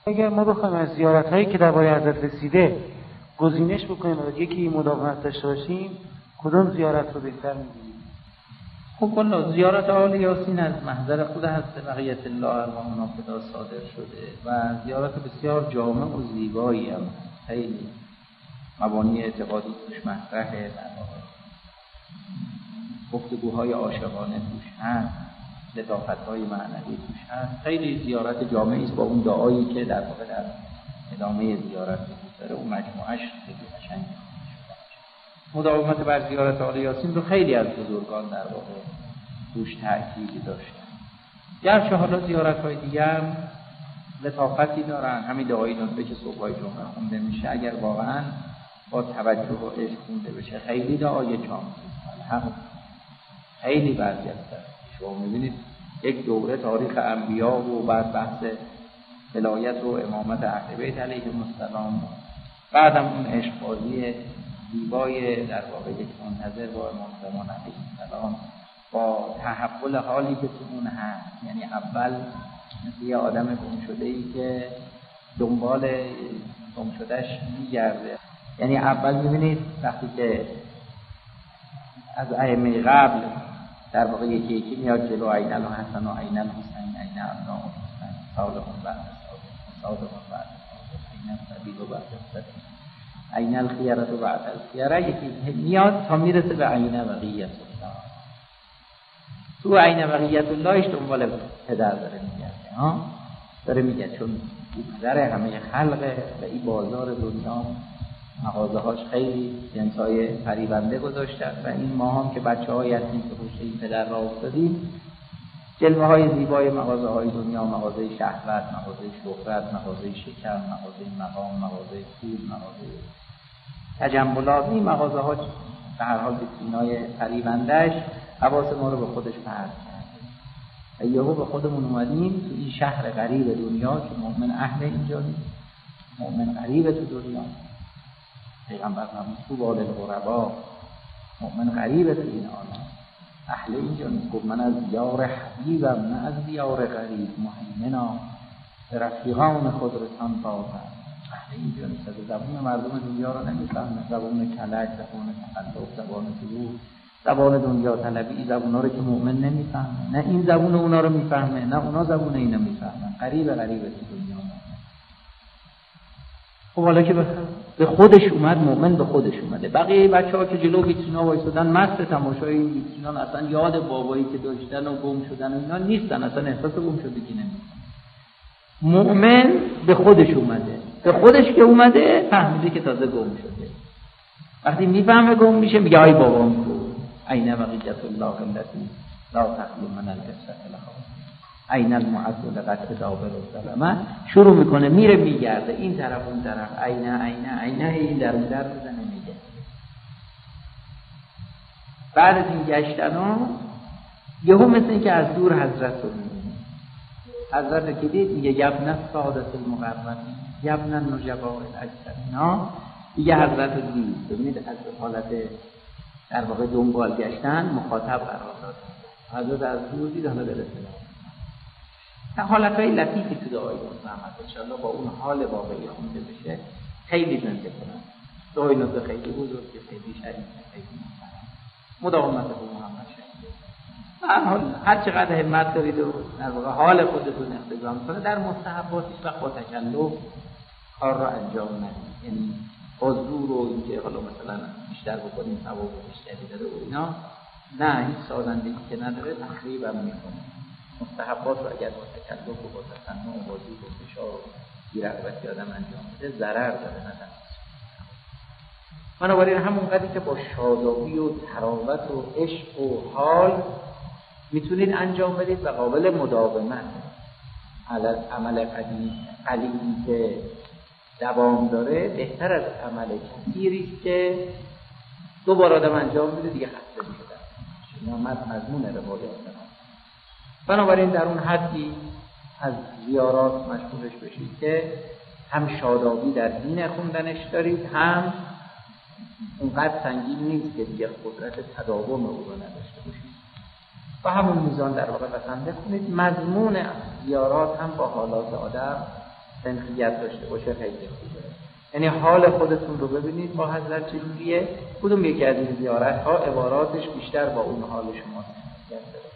اگر ما بخوایم از زیارت‌هایی که درباره حضرت رسیده گزینش بکنیم و یکی مداومت داشته باشیم، کدوم زیارت رو بهتر می‌دونیم؟ خب والا زیارت آل یاسین از محضر خود حضرت بقیت الله ارواحنا فدا صادر شده و زیارت بسیار جامع و زیبایی هم خیلی مبانی اعتقادی توش مطرحه، گفتگوهای عاشقانه توش هست، لطافت‌های معنوی توش هست. خیلی زیارت جامعی است با اون دعایی که در واقع در ادامه زیارت وجود داره. اون مجموعه‌اش خیلی قشنگه. مداومت بر زیارت آل یاسین رو خیلی از بزرگان در واقع روش تأکید داشتن. گرچه حالا زیارت‌های دیگه هم لطافتی دارن، همین دعای ندبه که صبح‌های جمعه خونده میشه اگر واقعاً با توجه و عشق خونده بشه خیلی دعای جامعی الحق خیلی بعضی هستن. شما می‌بینید یک دوره تاریخ انبیا و بعد بحث ولایت و امامت اهل بیت علیهم السلام، بعدم اون عشق‌بازی زیبای در واقع یک منتظر با امام زمان علیه السلام با تحول حالی که تو اون هست. یعنی اول مثل یه آدم گم شده‌ای که دنبال گم شدهش میگرده. یعنی اول میبینید وقتی که از ائمه قبل در واقع یکی یکی میاد جلو، عین الحسن و عین الحسین، عین ابناء الحسین، صالحون بعد صالحون بعد عین السبیل و بعد السبیل، عین الخیرة و بعد الخیرة، یکی میاد تا میرسه به عین بقیت الله. تو عین بقیت اللهش دنبال پدر داره میگرده، داره میگه چون پدر همه خلقه و این بازار دنیا مغازه هاش خیلی جنسای فریبنده گذاشتن و این ما هم که بچه های هستیم که پشت این پدر را افتادیم، جلوه های زیبای مغازه های دنیا، مغازه شهوت، مغازه شهرت، مغازه شکر، مغازه مقام، مغازه پول، مغازه تجملات، این مغازه ها به هر حال ویترینای فریبندهش حواس ما رو به خودش پرت کرده. یهو به خودمون اومدیم تو این شهر غریب دنیا که مؤمن اهل اینجا نیست، مؤمن غریب تو دنیا. پیغمبر فرمود طوبی للغربا، مؤمن غریب تو این عالم، اهل اینجا نیست. گفت من از دیار حبیبم نه از دیار غریب، مهیمنا به رفیقان خود رسان تازه. اهل اینجا نیست، از زبان مردم دنیا رو نمیفهمه، زبان کلک، زبان تقلب، زبان دروغ، زبان دنیا طلبی، زبونا رو که مؤمن نمیفهمه. نه این زبون اونا رو میفهمه نه اونا زبون اینو میفهمن. غریب تو دنیا. خب حالا که به خودش اومد، مؤمن به خودش اومده. بقیه بچه‌ها که جلو ویترینا وایسادن مست تماشای این ویترینا، اصلا یاد بابایی که داشتن و گم شدن و اینا نیستن، اصلا احساس گم شدگی نمی‌کنن. مؤمن به خودش اومده، به خودش که اومده فهمیده که تازه گم شده. وقتی میفهمه گم میشه میگه ای بابام کو، عین بقیت الله التي لا تخلو من القصه لها، عین المعد لقد دابر الظلمه. شروع میکنه میره میگرده این طرف اون طرف، عین این در اون در بزنه میگه. بعد از این گشتنا یهو مثل این که از دور حضرت رو میبینه. حضرت که دید میگه یبن سادت المقربین یبن النجباء الاکثرین. دیگه حضرت رو دید. ببینید از حالت در واقع دنبال گشتن مخاطب قرار داد. حضرت از دور دید، حالا برسه حالتهای لطیفی تو دعای رحمت انشاءالله با اون حال واقعی خونده بشه خیلی زنده کنن. دعای نزد خیلی بزرگ، خیلی شریف، خیلی مداومت به محمد شریف. هر چقدر همت دارید و در واقع حال خودتون اختزام کنه در مستحبات هیچ وقت با تکلف کار را انجام ندید. یعنی با زور و اینکه حالا مثلا بیشتر بکنیم ثواب بیشتری داره و اینا، نه، هیچ سازندگی که نداره تخریب هم میکنه. مستحبات رو اگر با تکلف و با تسنع و با زور و فشار و بی‌رغبتی آدم انجام بده ضرر داره، نه تنفیذ. بنابراین همون قدری که با شادابی و تراوت و عشق و حال میتونید انجام بدید و قابل مداومت. عمل قلیلی که دوام داره بهتر از عمل کثیری که دوباره آدم انجام میده دیگه خسته میشه. اینا مضمون روایات داره. بنابراین در اون حدی از زیارات مشغولش بشید که هم شادابی در دین خوندنش دارید، هم اونقدر سنگین نیست که دیگه قدرت تداوم او رو نداشته باشید. و همون میزان در واقع بسنده کنید. مضمون زیارات هم با حالات آدم سنخیت داشته باشه خیلی خوبه. یعنی حال خودتون رو ببینید با حضرت چجوریه، کدوم یکی از این زیارت ها عباراتش بیشتر با اون حال شما سنخیت داره.